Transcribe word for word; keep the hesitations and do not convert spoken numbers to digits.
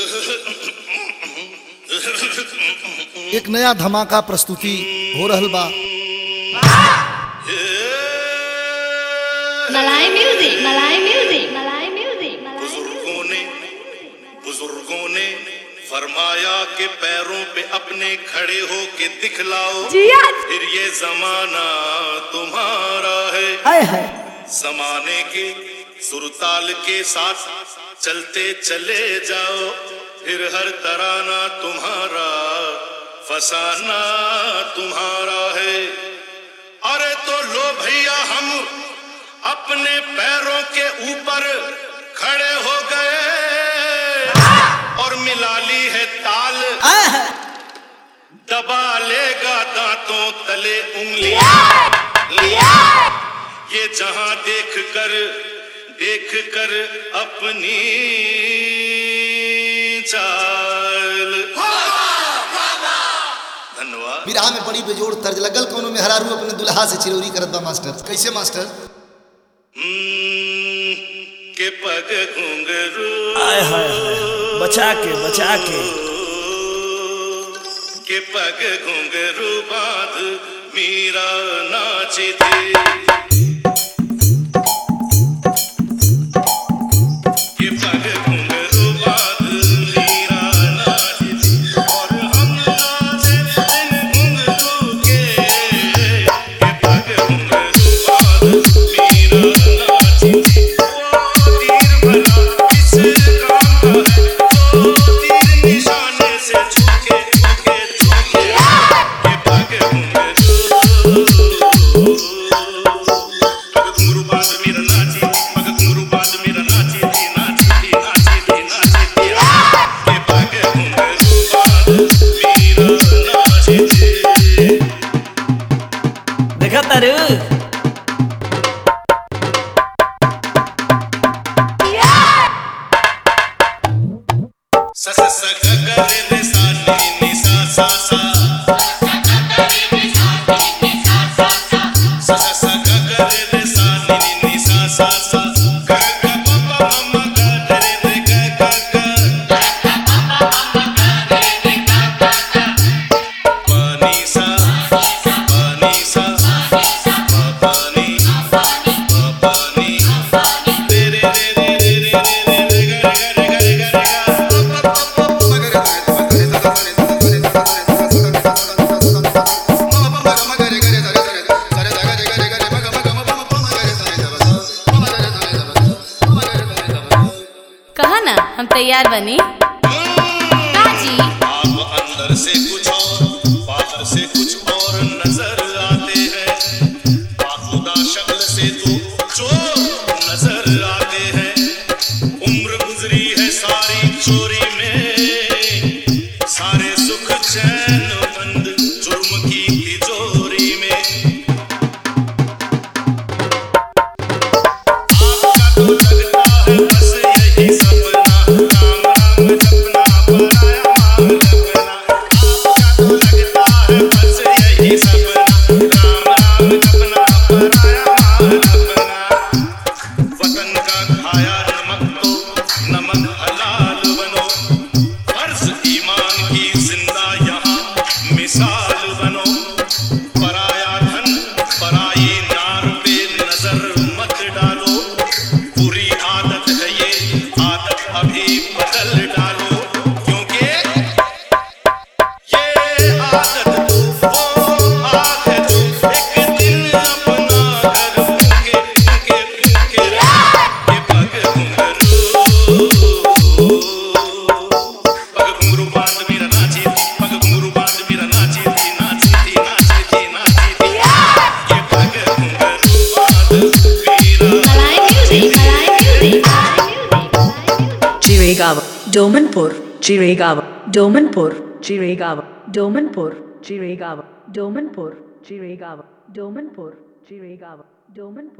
एक नया धमाका प्रस्तुति हो रहल बा। मलाई म्यूजिक, मलाई म्यूजिक, मलाई म्यूजिक। बुजुर्गों ने बुजुर्गों ने फरमाया कि पैरों पे अपने खड़े हो के दिखलाओ, फिर ये जमाना तुम्हारा है। हाय हाय। जमाने के सुरताल के साथ चलते चले जाओ, फिर हर तराना तुम्हारा, फसाना तुम्हारा है। अरे तो लो भैया हम अपने पैरों के ऊपर खड़े हो गए और मिला ली है ताल, दबा लेगा दांतों तले उंगलियां। ये जहां देख कर देख कर अपनी चाल। धन्यवाद। विराह में बड़ी बेजोड़ तर्ज लगल, कोनो में हरारू अपने दुल्हा से चिरौरी करत बा मास्टर। कैसे मास्टर? के पग घुंघरू हाय हाय हाय। बचा के बचा के के पग घुंघरू बांध मीरा नाची थी। देखा तारू सा सा सा ग ग रे रे सा नी नी सा सा सा सा सा सा ग ग रे रे सा नी नी सा सा सा ग ग प प म म ग रे रे ग ग ग पानी सा पानी सा पानी पानी रे रे रे रे रे रे रे ग ग ग ग ग कहा ना हम तैयार बनी। काजी आप अंदर से कुछ और बाहर से कुछ और नजर आते हैं, बाखुदा शक्ल से तो चोर नजर आते हैं। उम्र गुजरी है सारी चोरी में, सारे सुख चैन बंद जुर्म की तिजोरी में। आपका तो लगता है बस यही सपना, राम राम जपना पराया मांग लगना। आपका तो लगता है बस यही सपना, राम राम जपना पराया मांग लगना। वतन का खाया नमक तो नमक हलाल बनो, फर्ज ईमान की जिंदा यहाँ मिसाल बनो। पराया धन पराई नार पे नजर मत डालो, बुरी आदत है ये आदत अभी बदल डालो, क्योंकि ये आदत तो वो आग है जो एक दिन अपना घर फूके फूके फूके ये पग घुंघरू पग घुंघरू बांध मेरा नाची थी, पग घुंघरू बांध मेरा नाची थी, नाची थी नाची थी नाची थी। ये पग घुंघरू बांध मेरा मलाई म्यूजिक, मलाई म्यूजिक, मलाई music. Chiragawa, Domanpur, Chiragawa, Domanpur, Chiragawa, Domanpur, Chiragawa, Domanpur, Chiragawa, Domanpur, Chiragawa, Domanpur.